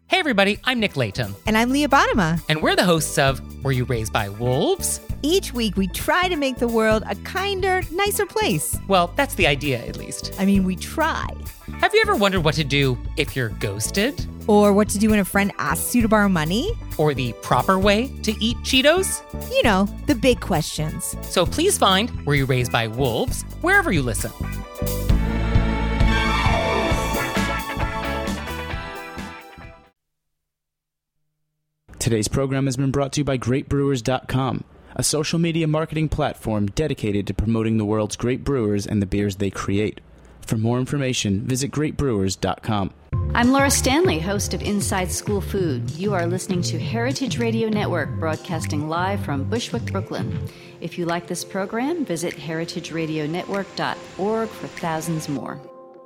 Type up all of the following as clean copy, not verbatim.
Hey everybody, I'm Nick Layton. And I'm Leah Bottima. And we're the hosts of Were You Raised by Wolves? Each week we try to make the world a kinder, nicer place. Well, that's the idea, at least. I mean, we try. Have you ever wondered what to do if you're ghosted? Or what to do when a friend asks you to borrow money? Or the proper way to eat Cheetos? You know, the big questions. So please find Were You Raised by Wolves wherever you listen. Today's program has been brought to you by GreatBrewers.com, a social media marketing platform dedicated to promoting the world's great brewers and the beers they create. For more information, visit GreatBrewers.com. I'm Laura Stanley, host of Inside School Food. You are listening to Heritage Radio Network, broadcasting live from Bushwick, Brooklyn. If you like this program, visit heritageradionetwork.org for thousands more.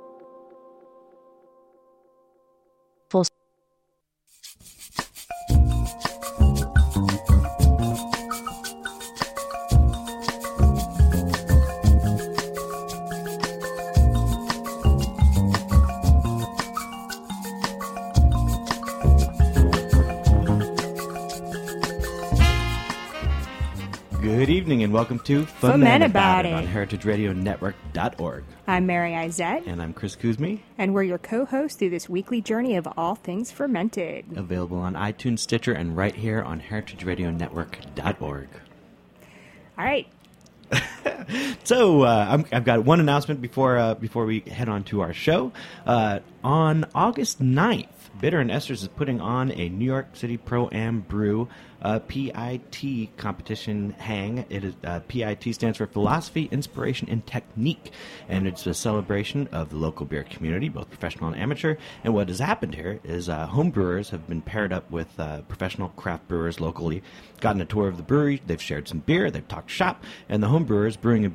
Good evening and welcome to Foment About It on heritageradionetwork.org. I'm Mary Izette. And I'm Chris Kuzmi. And we're your co-hosts through this weekly journey of all things fermented. Available on iTunes, Stitcher, and right here on heritageradionetwork.org. All right. So I've got one announcement before we head on to our show. On August 9th, Bitter and Esters is putting on a New York City Pro-Am Brew PIT competition hang. It is PIT stands for Philosophy, Inspiration, and Technique, and it's a celebration of the local beer community, both professional and amateur. And what has happened here is home brewers have been paired up with professional craft brewers locally, gotten a tour of the brewery, they've shared some beer, they've talked shop, and the home brewers brewing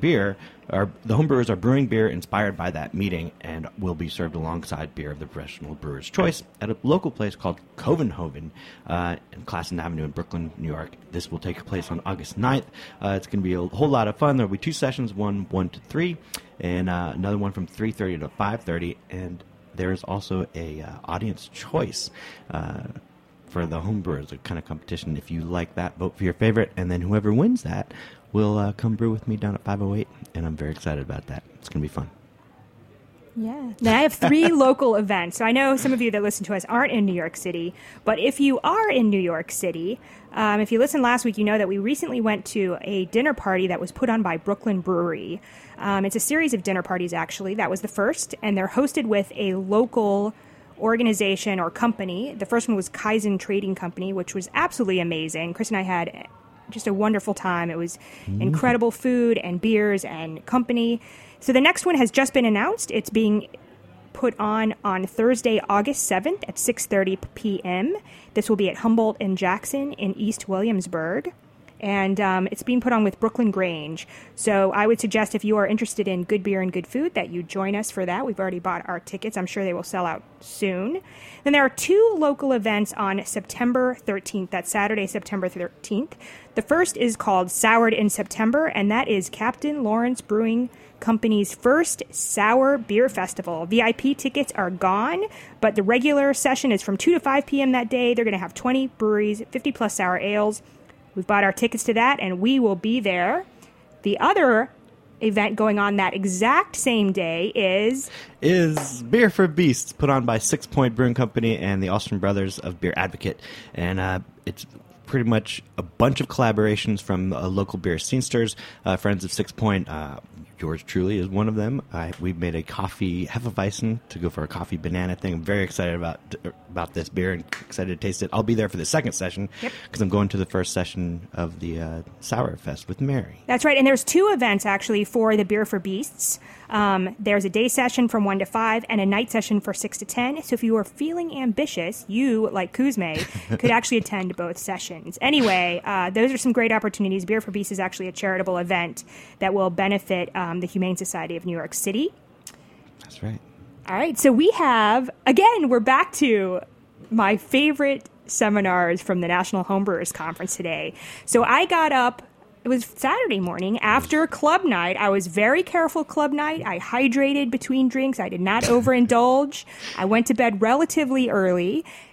beer inspired by that meeting and will be served alongside beer of the professional brewer's choice at a local place called Covenhoven in Classen Avenue in Brooklyn, New York. This will take place on August 9th. It's going to be a whole lot of fun. There will be two sessions, one to 3, and another one from 3:30 to 5:30. And there's also a audience choice for the home brewers, a kind of competition. If you like that, vote for your favorite, and then whoever wins that will come brew with me down at 508, and I'm very excited about that. It's going to be fun. Yeah. Now, I have 3 local events. So I know some of you that listen to us aren't in New York City, but if you are in New York City, if you listened last week, you know that we recently went to a dinner party that was put on by Brooklyn Brewery. It's a series of dinner parties, actually. That was the first, and they're hosted with a local organization or company. The first one was Kaizen Trading Company, which was absolutely amazing. Chris and I had just a wonderful time. It was incredible food and beers and company. So the next one has just been announced. It's being put on Thursday, August 7th at 6:30 p.m. This will be at Humboldt and Jackson in East Williamsburg. And it's being put on with Brooklyn Grange. So I would suggest if you are interested in good beer and good food that you join us for that. We've already bought our tickets. I'm sure they will sell out soon. Then there are 2 local events on September 13th. That's Saturday, September 13th. The first is called Soured in September, and that is Captain Lawrence Brewing Company's first Sour Beer Festival. VIP tickets are gone, but the regular session is from 2 to 5 p.m. that day. They're going to have 20 breweries, 50-plus sour ales. We've bought our tickets to that, and we will be there. The other event going on that exact same day is Beer for Beasts, put on by 6 Point Brewing Company and the Austin Brothers of Beer Advocate. And it's pretty much a bunch of collaborations from local beer scenesters, friends of 6 Point. Yours truly is one of them. We made a coffee Hefeweizen to go for a coffee banana thing. I'm very excited about this beer and excited to taste it. I'll be there for the second session because I'm going to the first session of the Sour Fest with Mary. That's right. And there's 2 events, actually, for the Beer for Beasts. There's a day session from 1 to 5 and a night session for 6 to 10. So if you are feeling ambitious, you, like Kuzme, could actually attend both sessions. Anyway, those are some great opportunities. Beer for Beasts is actually a charitable event that will benefit the Humane Society of New York City. That's right. All right. So we have, again, we're back to my favorite seminars from the National Homebrewers Conference today. So I got up. It was Saturday morning after club night. I was very careful club night. I hydrated between drinks. I did not overindulge. I went to bed relatively early.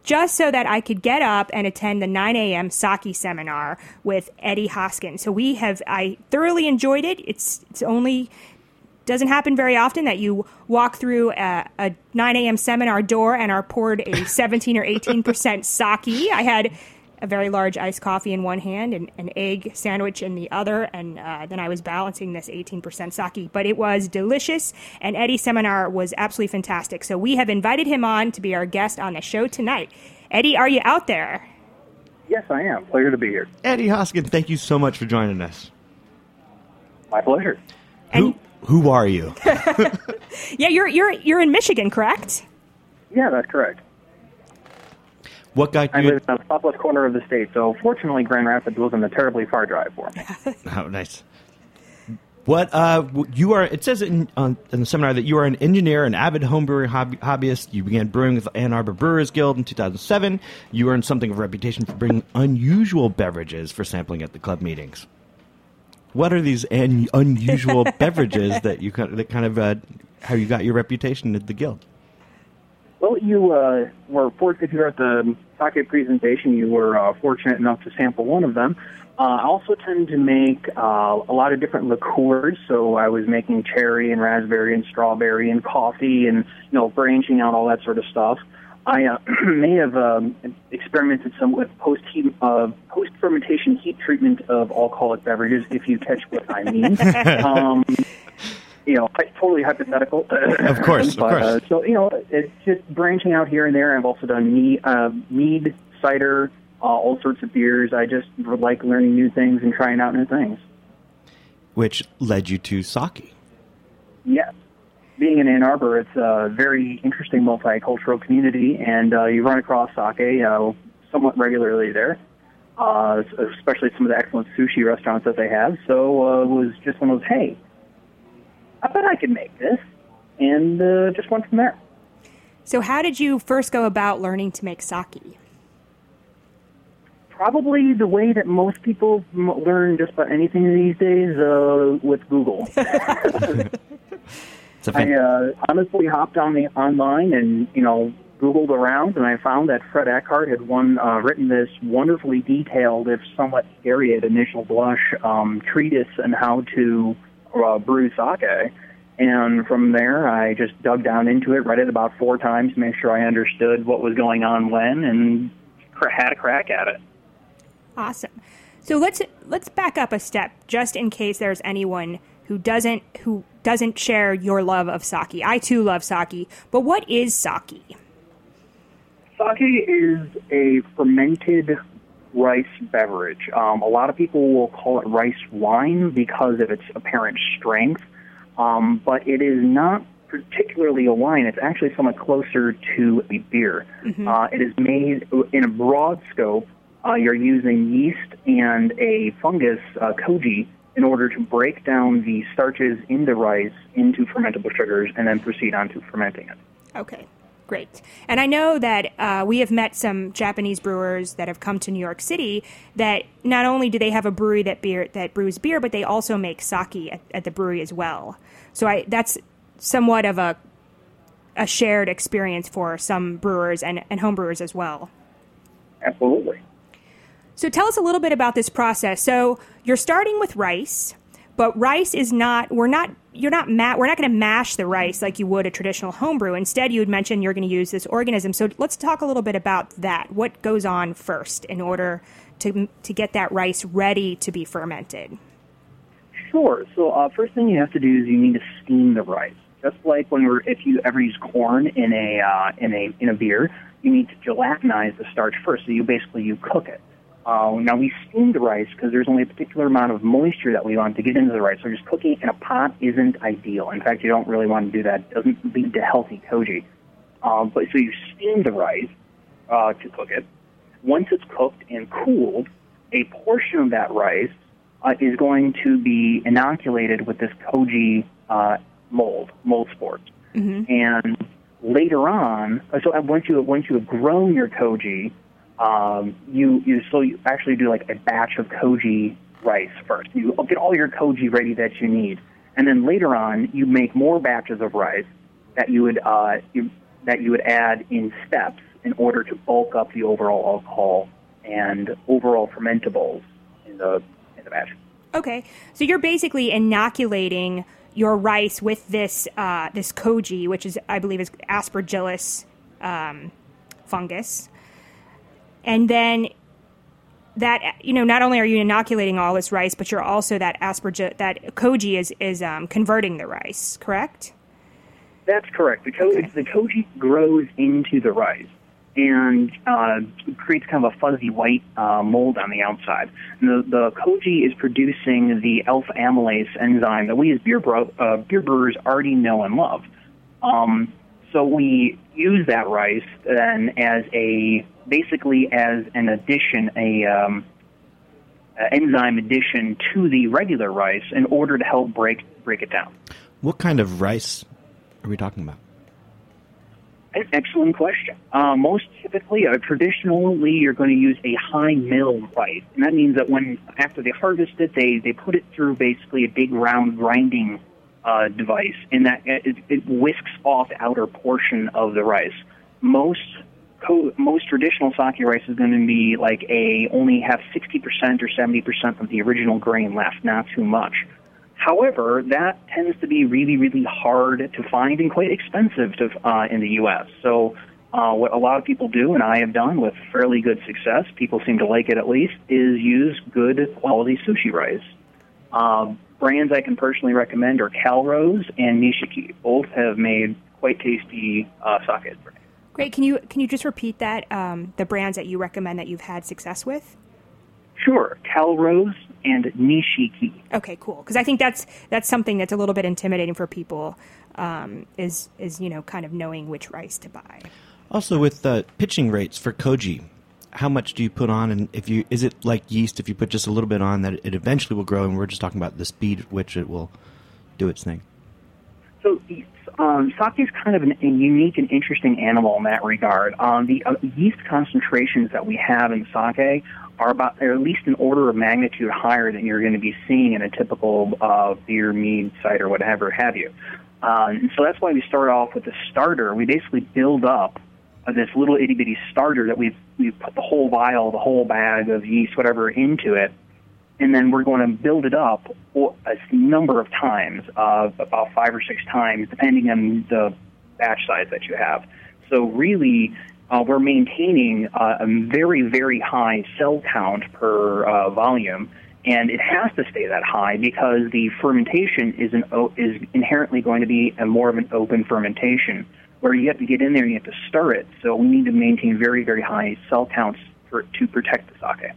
just so that I could get up and attend the 9 a.m. sake seminar with Eddie Hoskin. So I thoroughly enjoyed it. It's only doesn't happen very often that you walk through a 9 a.m. seminar door and are poured a 17 or 18% sake. I had a very large iced coffee in one hand and an egg sandwich in the other, and then I was balancing this 18% sake. But it was delicious, and Eddie's seminar was absolutely fantastic. So we have invited him on to be our guest on the show tonight. Eddie, are you out there? Yes, I am. Pleasure to be here. Eddie Hoskin, thank you so much for joining us. My pleasure. Who are you? Yeah, you're in Michigan, correct? Yeah, that's correct. What got I you? live in the southwest corner of the state, so fortunately Grand Rapids wasn't a terribly far drive for me. Oh, nice. What you are? It says in the seminar that you are an engineer, an avid homebrewer hobbyist. You began brewing with the Ann Arbor Brewers Guild in 2007. You earned something of a reputation for bringing unusual beverages for sampling at the club meetings. What are these unusual beverages that how you got your reputation at the guild? Well, you were fortunate. If you were at the sake presentation, you were fortunate enough to sample one of them. I also tend to make a lot of different liqueurs, so I was making cherry and raspberry and strawberry and coffee and, branching out all that sort of stuff. I may have experimented some with post-fermentation heat treatment of alcoholic beverages, if you catch what I mean. Totally hypothetical. Of course. So, it's just branching out here and there. I've also done mead, cider, all sorts of beers. I just like learning new things and trying out new things. Which led you to sake. Yes. Being in Ann Arbor, it's a very interesting multicultural community, and you run across sake somewhat regularly there, especially some of the excellent sushi restaurants that they have. So it was just one of those, hey, I bet I could make this, and just went from there. So how did you first go about learning to make sake? Probably the way that most people learn just about anything these days, with Google. I honestly hopped on online and, Googled around, and I found that Fred Eckhart had written this wonderfully detailed, if somewhat scary at initial blush, treatise on how to brew sake. And from there, I just dug down into it, read it about 4 times to make sure I understood what was going on when, and had a crack at it. Awesome. So let's back up a step, just in case there's anyone who doesn't share your love of sake. I too love sake, but what is sake? Sake is a fermented rice beverage. A lot of people will call it rice wine because of its apparent strength, but it is not particularly a wine. It's actually somewhat closer to a beer. Mm-hmm. It is made in a broad scope. You're using yeast and a fungus, koji, in order to break down the starches in the rice into fermentable sugars and then proceed on to fermenting it. Okay, great. And I know that we have met some Japanese brewers that have come to New York City that not only do they have a brewery that brews beer, but they also make sake at the brewery as well. So that's somewhat of a shared experience for some brewers and home brewers as well. Absolutely. So tell us a little bit about this process. So you're starting with rice, but rice is we're not going to mash the rice like you would a traditional homebrew. Instead, you had mentioned you're going to use this organism. So let's talk a little bit about that. What goes on first in order to get that rice ready to be fermented? Sure. So first thing you have to do is you need to steam the rice. Just like if you ever use corn in a beer, you need to gelatinize the starch first. So you cook it. Now, we steam the rice because there's only a particular amount of moisture that we want to get into the rice. So just cooking in a pot isn't ideal. In fact, you don't really want to do that. It doesn't lead to healthy koji. But so you steam the rice to cook it. Once it's cooked and cooled, a portion of that rice is going to be inoculated with this koji mold spores. Mm-hmm. And later on, so once you have grown your koji, you actually do like a batch of koji rice first. You get all your koji ready that you need, and then later on you make more batches of rice that you would add in steps in order to bulk up the overall alcohol and overall fermentables in the batch. Okay, so you're basically inoculating your rice with this this koji, which is, I believe, is Aspergillus fungus, and then that, not only are you inoculating all this rice, but you're also that koji is converting the rice, correct? That's correct. The koji grows into the rice and creates kind of a fuzzy white mold on the outside. And the koji is producing the alpha amylase enzyme that we as beer brewers already know and love. So we use that rice then as an addition, enzyme addition to the regular rice in order to help break it down. What kind of rice are we talking about? An excellent question. Most typically, traditionally, you're going to use a high mill rice, and that means that after they harvest it, they put it through basically a big round grinding device, and that it whisks off the outer portion of the rice. Most traditional sake rice is going to be only have 60% or 70% of the original grain left, not too much. However, that tends to be really, really hard to find and quite expensive in the U.S. So what a lot of people do, and I have done with fairly good success, people seem to like it at least, is use good quality sushi rice. Brands I can personally recommend are Calrose and Nishiki. Both have made quite tasty sake. Great. Can you just repeat that, the brands that you recommend that you've had success with? Sure. Calrose and Nishiki. Okay, cool. Because I think that's something that's a little bit intimidating for people, is kind of knowing which rice to buy. Also, with pitching rates for koji, how much do you put on? And is it like yeast? If you put just a little bit on, that it eventually will grow, and we're just talking about the speed at which it will do its thing. So sake is kind of a unique and interesting animal in that regard. The yeast concentrations that we have in sake are at least an order of magnitude higher than you're going to be seeing in a typical beer, mead, cider, whatever have you. And so that's why we start off with the starter. We basically build up this little itty-bitty starter that we've put the whole vial, the whole bag of yeast, whatever, into it. And then we're going to build it up a number of times, about 5 or 6 times, depending on the batch size that you have. So really, we're maintaining a very, very high cell count per volume, and it has to stay that high because the fermentation is inherently going to be more of an open fermentation, where you have to get in there and you have to stir it. So we need to maintain very, very high cell counts to protect the sake.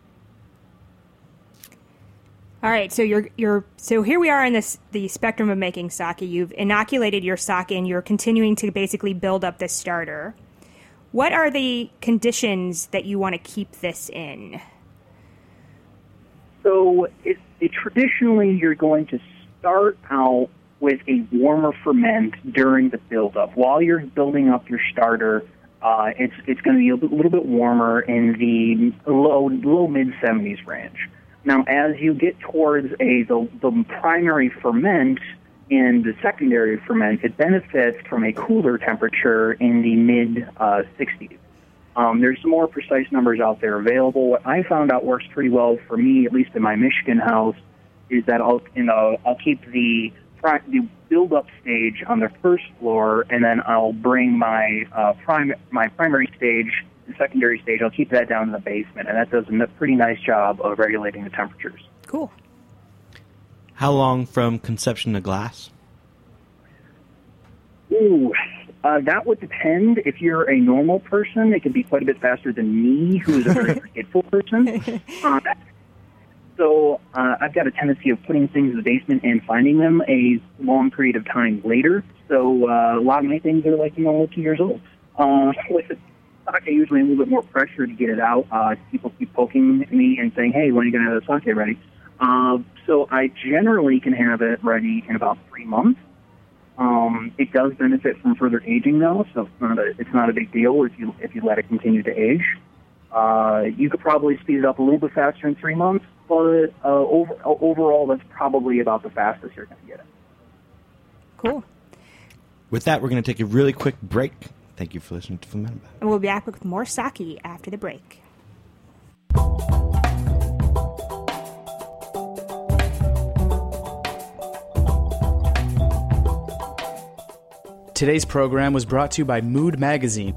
All right, so so here we are in the spectrum of making sake. You've inoculated your sake, and you're continuing to basically build up this starter. What are the conditions that you want to keep this in? So traditionally, you're going to start out with a warmer ferment during the buildup. While you're building up your starter, it's going to be a little bit warmer in the low mid-70s range. Now, as you get towards the primary ferment and the secondary ferment, it benefits from a cooler temperature in the mid-60s. There's some more precise numbers out there available. What I found out works pretty well for me, at least in my Michigan house, is that I'll keep the build-up stage on the first floor, and then I'll bring my primary stage, the secondary stage, I'll keep that down in the basement, and that does a pretty nice job of regulating the temperatures. Cool. How long from conception to glass? Ooh, that would depend. If you're a normal person, it could be quite a bit faster than me, who is a very forgetful person. So I've got a tendency of putting things in the basement and finding them a long period of time later. So a lot of my things are 2 years old. With the sake, usually a little bit more pressure to get it out. People keep poking me and saying, "Hey, when are you going to have the sake ready?" So I generally can have it ready in about 3 months. It does benefit from further aging, though, so it's not a big deal if you let it continue to age. You could probably speed it up a little bit faster in 3 months, but overall, that's probably about the fastest you're going to get it. Cool. With that, we're going to take a really quick break. Thank you for listening to Ferment About It. And we'll be back with more sake after the break. Today's program was brought to you by Mood Magazine.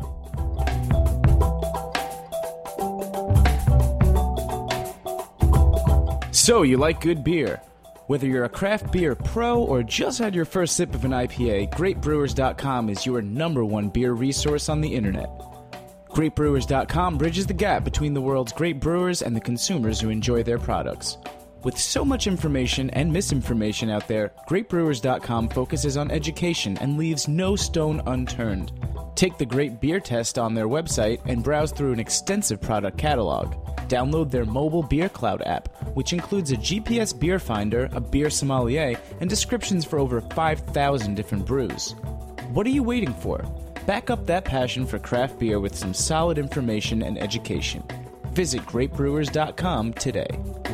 So, you like good beer? Whether you're a craft beer pro or just had your first sip of an IPA, GreatBrewers.com is your #1 beer resource on the internet. GreatBrewers.com bridges the gap between the world's great brewers and the consumers who enjoy their products. With so much information and misinformation out there, GreatBrewers.com focuses on education and leaves no stone unturned. Take the Great Beer Test on their website and browse through an extensive product catalog. Download their mobile Beer Cloud app, which includes a GPS beer finder, a beer sommelier, and descriptions for over 5,000 different brews. What are you waiting for? Back up that passion for craft beer with some solid information and education. Visit GreatBrewers.com today.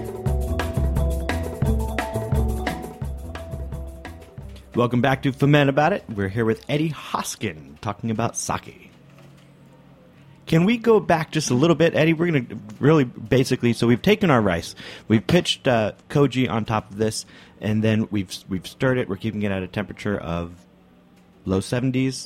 Welcome back to Ferment About It. We're here with Eddie Hoskin talking about sake. Can we go back just a little bit, Eddie? We're going to really basically, so we've taken our rice, we've pitched koji on top of this, and then we've stirred it. We're keeping it at a temperature of low 70s.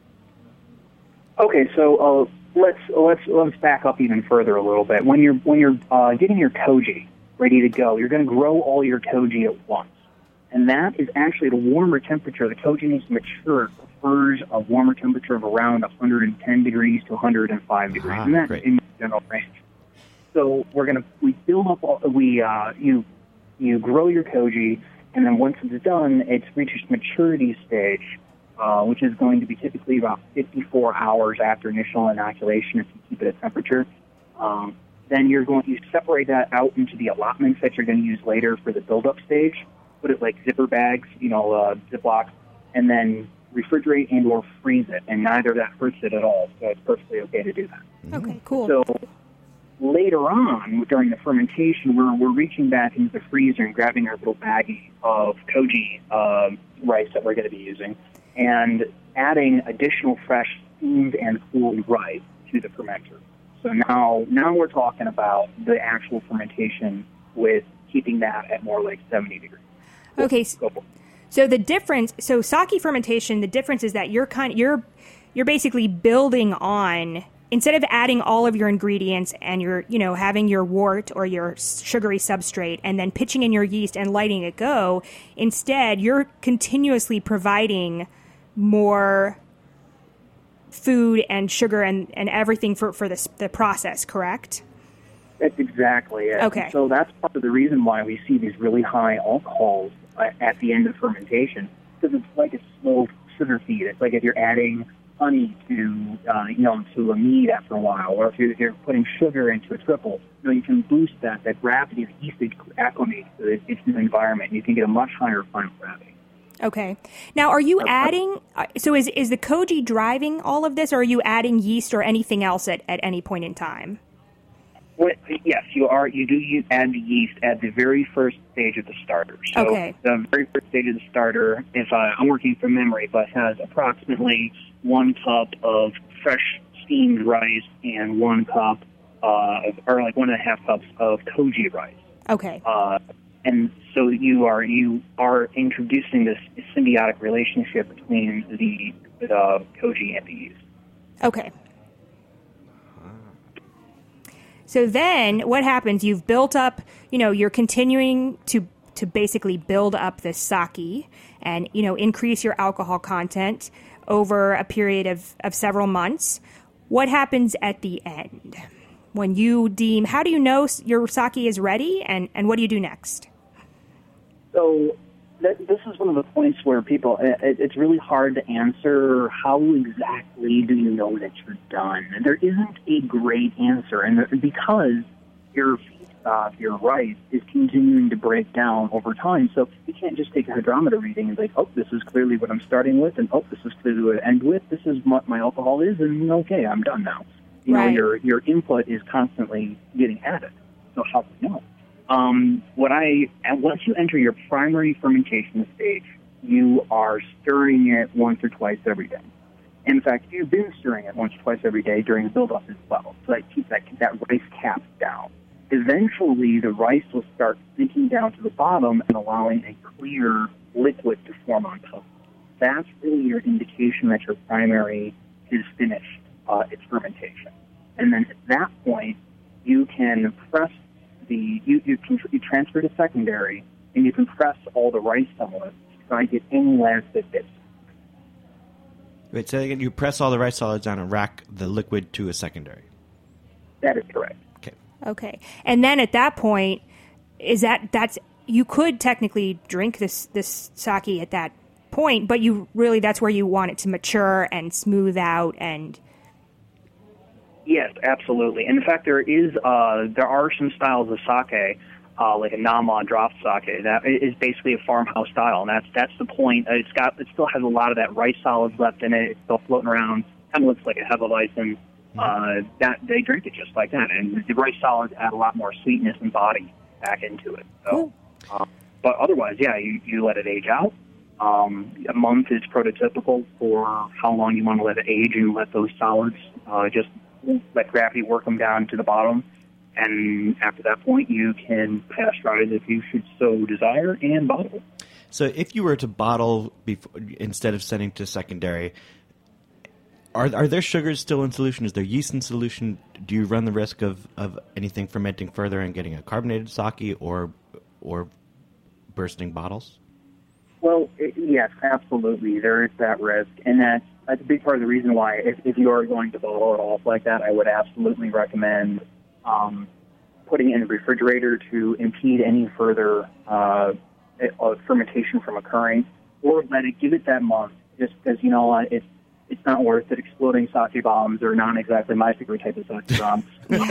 Okay, so let's back up even further a little bit. When you're getting your koji ready to go, you're going to grow all your koji at once. And that is actually at a warmer temperature. The koji needs to mature. It prefers a warmer temperature of around 110 degrees to 105 degrees, and that's in the general range. So we build up, you grow your koji, and then once it's done, it reaches maturity stage, which is going to be typically about 54 hours after initial inoculation if you keep it at temperature. Then you're going to separate that out into the allotments that you're going to use later for the build-up stage. Put it like zipper bags, Ziplocs, and then refrigerate and or freeze it, and neither of that hurts it at all, so it's perfectly okay to do that. Okay, cool. So later on, during the fermentation, we're reaching back into the freezer and grabbing our little baggie of koji rice that we're going to be using, and adding additional fresh steamed and cooled rice to the fermenter. So now we're talking about the actual fermentation with keeping that at more like 70 degrees. Okay, so the difference, so sake fermentation, the difference is that you're basically building on, instead of adding all of your ingredients and you're having your wort or your sugary substrate and then pitching in your yeast and letting it go, instead you're continuously providing more food and sugar and everything for the process, correct? That's exactly it. Okay. So that's part of the reason why we see these really high alcohols at the end of fermentation, because it's like a slow sugar feed. It's like if you're adding honey to a mead after a while, or if you're putting sugar into a triple, you can boost that gravity. The yeast acclimates to its new environment, and you can get a much higher final gravity. Okay. Now, are you adding? So is the koji driving all of this, or are you adding yeast or anything else at any point in time? Well, yes, you are. You add the yeast at the very first stage of the starter. So okay. The very first stage of the starter, if I'm working from memory, but has approximately 1 cup of fresh steamed rice and 1 cup, or like 1.5 cups of koji rice. Okay. And so you are introducing this symbiotic relationship between the koji and the yeast. Okay. So then what happens? You've built up, you're continuing to basically build up this sake and, increase your alcohol content over a period of several months. What happens at the end? When you how do you know your sake is ready, and what do you do next? So this is one of the points where people, it's really hard to answer how exactly do you know that you're done. There isn't a great answer, and because your feedstock, your rice, is continuing to break down over time, so you can't just take a hydrometer reading and be like, oh, this is clearly what I'm starting with, and oh, this is clearly what I end with, this is what my alcohol is, and okay, I'm done now. Right. Your input is constantly getting added. So how do you know? Once you enter your primary fermentation stage, you are stirring it once or twice every day. And in fact, you've been stirring it once or twice every day during the build-up as well, so that keeps that rice cap down. Eventually, the rice will start sinking down to the bottom and allowing a clear liquid to form on top. That's really your indication that your primary is finished its fermentation. And then at that point, you can press you transfer to secondary, and you can press all the rice solids to try to get any last bits. Wait, so again, you press all the rice solids down and rack the liquid to a secondary. That is correct. Okay. And then at that point, that's you could technically drink this sake at that point, but that's where you want it to mature and smooth out and. Yes, absolutely. And in fact, there are some styles of sake, like a Nama draft sake, that is basically a farmhouse style, and that's the point. It still has a lot of that rice solids left in it. It's still floating around. Kind of looks like a Hefeweizen. That they drink it just like that, and the rice solids add a lot more sweetness and body back into it. So, but otherwise, yeah, you let it age out. A month is prototypical for how long you want to let it age, and let those solids just let gravity work them down to the bottom. And after that point, you can pasteurize if you should so desire and bottle. So if you were to bottle instead of sending to secondary, are there sugars still in solution? Is there yeast in solution? Do you run the risk of anything fermenting further and getting a carbonated sake or bursting bottles? Well, yes, absolutely. There is that risk, and that's a big part of the reason why if you are going to bottle it off like that, I would absolutely recommend putting it in the refrigerator to impede any further fermentation from occurring, or give it that month, just because, it's not worth it. Exploding sake bombs are not exactly my favorite type of sake bomb.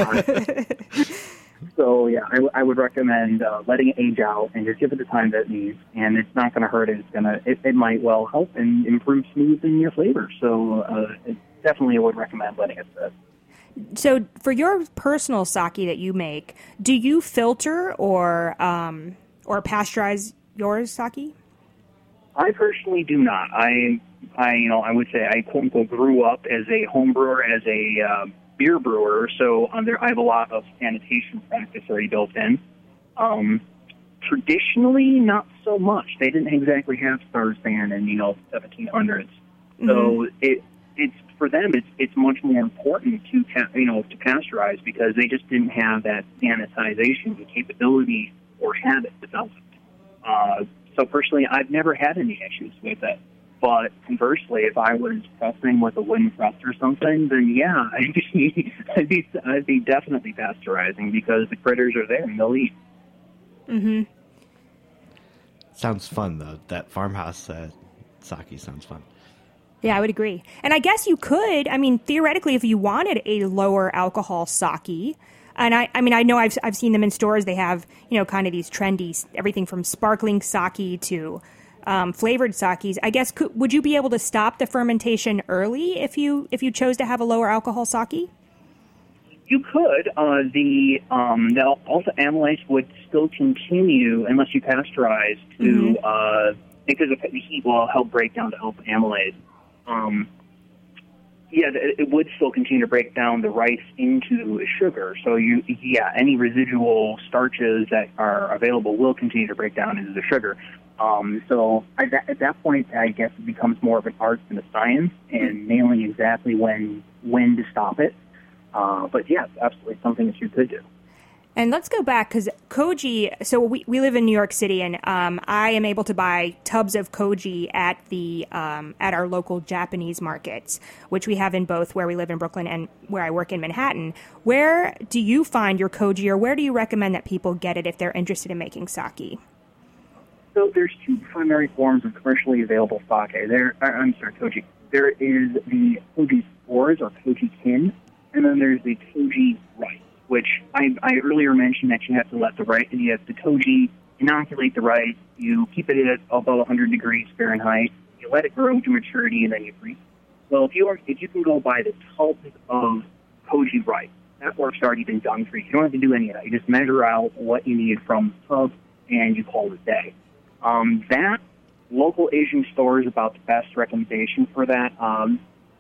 So, yeah, I would recommend letting it age out and just give it the time that it needs. And it's not going to hurt it. It might well help and improve smoothing your flavor. So, definitely I would recommend letting it sit. So, for your personal sake that you make, do you filter or pasteurize your sake? I personally do not. I would say I quote unquote grew up as a home brewer, as a beer brewer, so I have a lot of sanitation practice already built in. Traditionally, not so much. They didn't exactly have Star San in 1700s, so it's for them. It's much more important to pasteurize because they just didn't have that sanitization capability or habit developed. So personally, I've never had any issues with it. But conversely, if I was pressing with a wooden press or something, then yeah, I'd be definitely pasteurizing because the critters are there and they'll eat. Mm-hmm. Sounds fun though. That farmhouse sake sounds fun. Yeah, I would agree. And I guess you could. I mean, theoretically, if you wanted a lower alcohol sake. And I know I've seen them in stores. They have, kind of these trendy, everything from sparkling sake to flavored sakes. I guess would you be able to stop the fermentation early if you chose to have a lower alcohol sake? You could. The alpha amylase would still continue unless you pasteurize to because the heat will help break down the alpha amylase. It would still continue to break down the rice into sugar. So any residual starches that are available will continue to break down into the sugar. So at that point, I guess it becomes more of an art than a science, and nailing exactly when to stop it. But yeah, it's absolutely something that you could do. And let's go back because koji. So we live in New York City, and I am able to buy tubs of koji at our local Japanese markets, which we have in both where we live in Brooklyn and where I work in Manhattan. Where do you find your koji, or where do you recommend that people get it if they're interested in making sake? So there's two primary forms of commercially available sake. Koji. There is the koji spores or koji kin, and then there's the koji rice, which I earlier mentioned that you have to let the rice, and you have the koji inoculate the rice. You keep it at above 100 degrees Fahrenheit. You let it grow to maturity, and then you freeze. Well, if you can go buy the tubs of koji rice, that work's already been done for you. You don't have to do any of that. You just measure out what you need from the tub, and you call it a day. That local Asian store is about the best recommendation for that.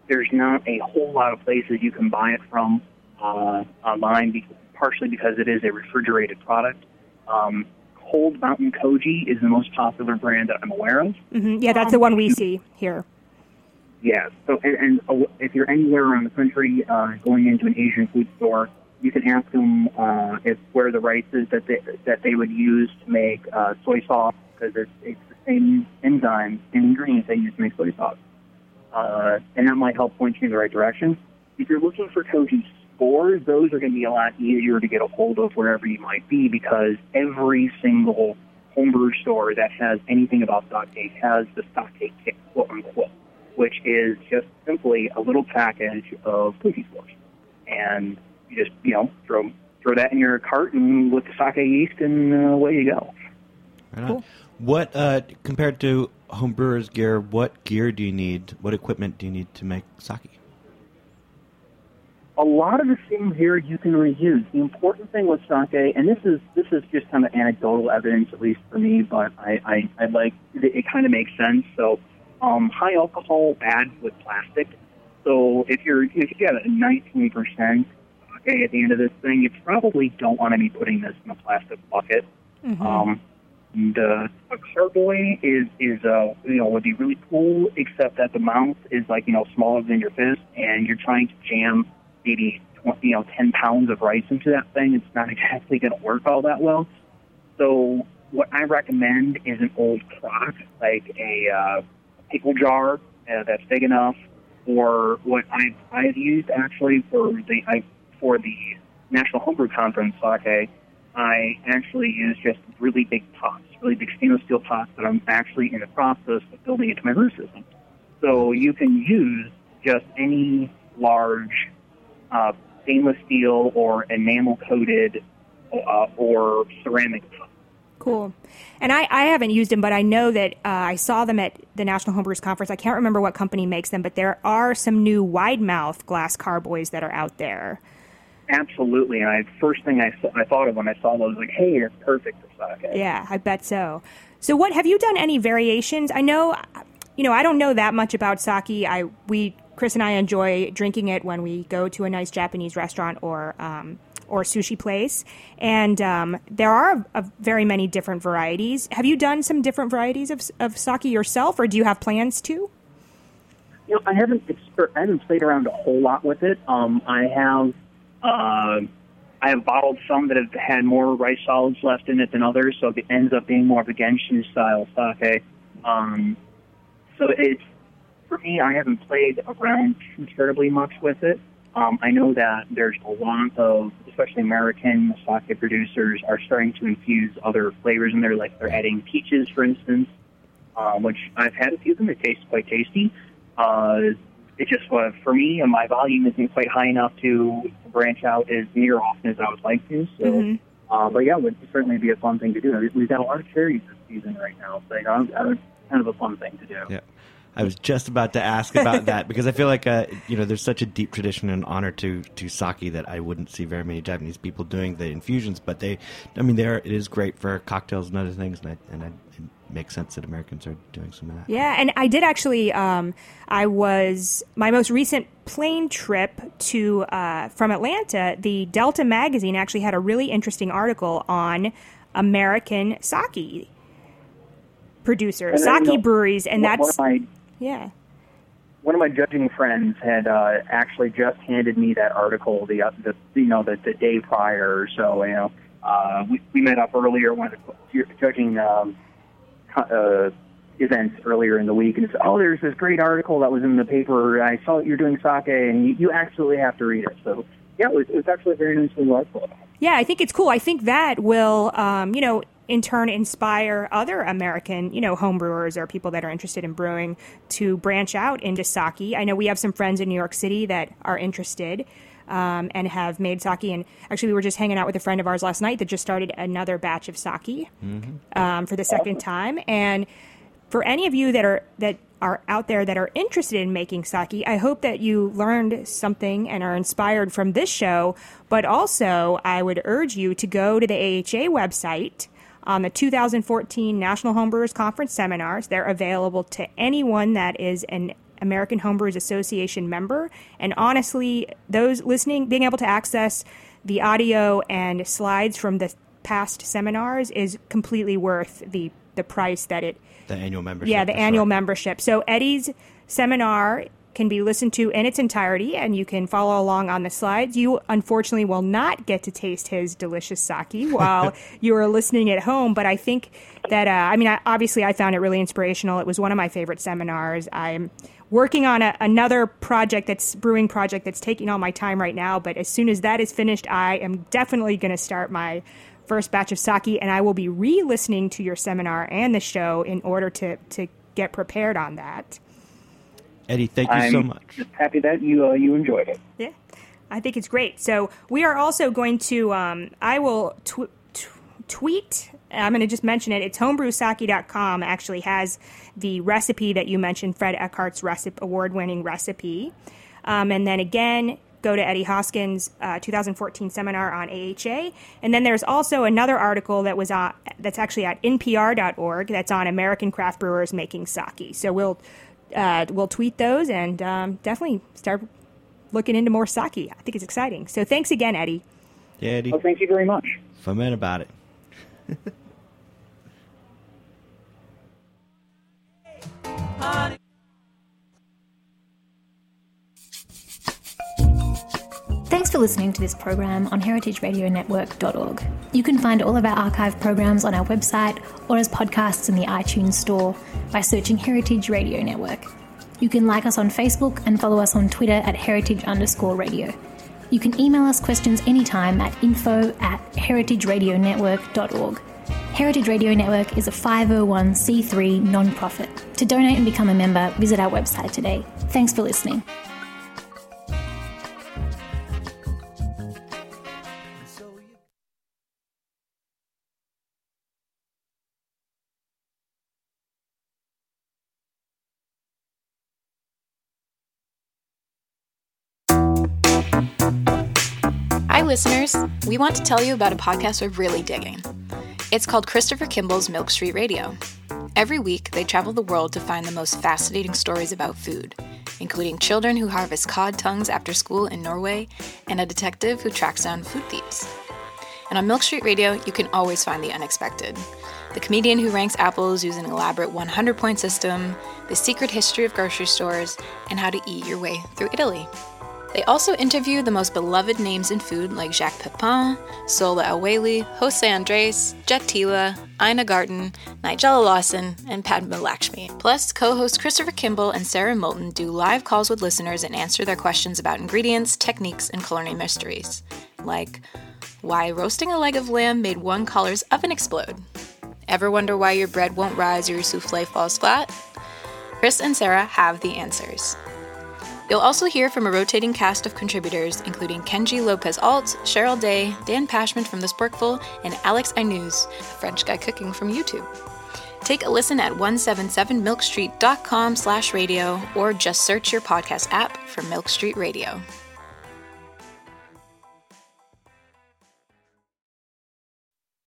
there's not a whole lot of places you can buy it from online, partially because it is a refrigerated product. Cold Mountain Koji is the most popular brand that I'm aware of. Mm-hmm. Yeah, that's the one we see here. Yeah. So, and if you're anywhere around the country going into an Asian food store, you can ask them where the rice is that they would use to make soy sauce, because it's the same enzymes and ingredients they use to make soy sauce. And that might help point you in the right direction. If you're looking for koji spores, those are going to be a lot easier to get a hold of wherever you might be, because every single homebrew store that has anything about sake has the sake kit, quote unquote, which is just simply a little package of koji spores. And you just, throw that in your cart and with the sake yeast, and away you go. Right on. Cool. What, compared to homebrewer's gear, what gear do you need? What equipment do you need to make sake? A lot of the things here you can reuse. The important thing with sake, and this is just kind of anecdotal evidence, at least for me, but I like it kind of makes sense. So, high alcohol, bad with plastic. So if you have a 19% sake at the end of this thing, you probably don't want to be putting this in a plastic bucket. Mm-hmm. And a carboy would be really cool, except that the mouth is smaller than your fist, and you're trying to jam maybe 10 pounds of rice into that thing. It's not exactly going to work all that well. So what I recommend is an old crock, like a pickle jar that's big enough. Or what I've used actually for the National Homebrew Conference sake, I actually use just really big pots, really big stainless steel pots that I'm actually in the process of building into my brew system. So you can use just any large stainless steel or enamel-coated or ceramic pot. Cool. And I haven't used them, but I know that I saw them at the National Homebrewers Conference. I can't remember what company makes them, but there are some new wide-mouth glass carboys that are out there. Absolutely. And first thing I thought of when I saw those, like, hey, it's perfect for sake. Yeah, I bet so. So what, have you done any variations? I know, I don't know that much about sake. Chris and I enjoy drinking it when we go to a nice Japanese restaurant or sushi place. And there are very many different varieties. Have you done some different varieties of sake yourself, or do you have plans to? I haven't played around a whole lot with it. I have bottled some that have had more rice solids left in it than others, so it ends up being more of a Genshin style sake. So it's, for me, I haven't played around too terribly much with it. I know that there's a lot of, especially American sake producers, are starting to infuse other flavors in there, like they're adding peaches, for instance, which I've had a few of them. They taste quite tasty. It just, for me, my volume isn't quite high enough to branch out as near often as I would like to. So, but yeah, it would certainly be a fun thing to do. We've got a lot of cherries this season right now, so it's kind of a fun thing to do. Yeah. I was just about to ask about that, because I feel like there's such a deep tradition and honor to sake that I wouldn't see very many Japanese people doing the infusions. But it is great for cocktails and other things, and it makes sense that Americans are doing some of that. Yeah, and I did actually. My most recent plane trip to from Atlanta, the Delta magazine actually had a really interesting article on American sake producers, sake breweries, and that's. Yeah. One of my judging friends had actually just handed me that article the day prior or so. We met up earlier, one of the judging events earlier in the week, and said, there's this great article that was in the paper. I saw that you're doing sake, and you absolutely have to read it. So yeah, it was actually a very nice little article. Yeah, I think it's cool. I think that will, in turn inspire other American, homebrewers or people that are interested in brewing to branch out into sake. I know we have some friends in New York City that are interested and have made sake. And actually, we were just hanging out with a friend of ours last night that just started another batch of sake for the second time. And for any of you that are out there that are interested in making sake, I hope that you learned something and are inspired from this show. But also, I would urge you to go to the AHA website on the 2014 National Homebrewers Conference seminars. They're available to anyone that is an American Homebrewers Association member. And honestly, those listening, being able to access the audio and slides from the past seminars is completely worth the price that it... The annual membership. Yeah, the annual membership. So Eddie's seminar can be listened to in its entirety, and you can follow along on the slides. You, unfortunately, will not get to taste his delicious sake while you are listening at home, but I think that, obviously I found it really inspirational. It was one of my favorite seminars. I'm working on another brewing project that's taking all my time right now, but as soon as that is finished, I am definitely going to start my first batch of sake, and I will be re-listening to your seminar and the show in order to get prepared on that. Eddie, thank you so much. I'm just happy that you enjoyed it. Yeah, I think it's great. So we are also going to, I will tweet, I'm going to just mention it, it's homebrewsake.com actually has the recipe that you mentioned, Fred Eckhart's award-winning recipe. And then again, go to Eddie Hoskins' 2014 seminar on AHA. And then there's also another article that's actually at npr.org that's on American craft brewers making sake. So we'll tweet those and definitely start looking into more sake. I think it's exciting. So thanks again, Eddie. Yeah, Eddie. Well, thank you very much. Foment about it. Thanks for listening to this program on heritageradionetwork.org. You can find all of our archive programs on our website or as podcasts in the iTunes store by searching Heritage Radio Network. You can like us on Facebook and follow us on Twitter at heritage_radio. You can email us questions anytime at info@heritageradionetwork.org. Heritage Radio Network is a 501c3 non-profit. To donate and become a member, visit our website today. Thanks for listening. Hi listeners, we want to tell you about a podcast we're really digging. It's called Christopher Kimball's Milk Street Radio. Every week, they travel the world to find the most fascinating stories about food, including children who harvest cod tongues after school in Norway and a detective who tracks down food thieves. And on Milk Street Radio, you can always find the unexpected. The comedian who ranks apples using an elaborate 100-point system, the secret history of grocery stores, and how to eat your way through Italy. They also interview the most beloved names in food like Jacques Pepin, Sola El-Waylly, Jose Andres, Jet Tila, Ina Garten, Nigella Lawson, and Padma Lakshmi. Plus, co-hosts Christopher Kimball and Sarah Moulton do live calls with listeners and answer their questions about ingredients, techniques, and culinary mysteries. Like, why roasting a leg of lamb made one caller's oven explode? Ever wonder why your bread won't rise or your souffle falls flat? Chris and Sarah have the answers. You'll also hear from a rotating cast of contributors, including Kenji Lopez-Alt, Cheryl Day, Dan Pashman from The Sporkful, and Alex Ainouz, a French guy cooking from YouTube. Take a listen at 177milkstreet.com/radio or just search your podcast app for Milk Street Radio.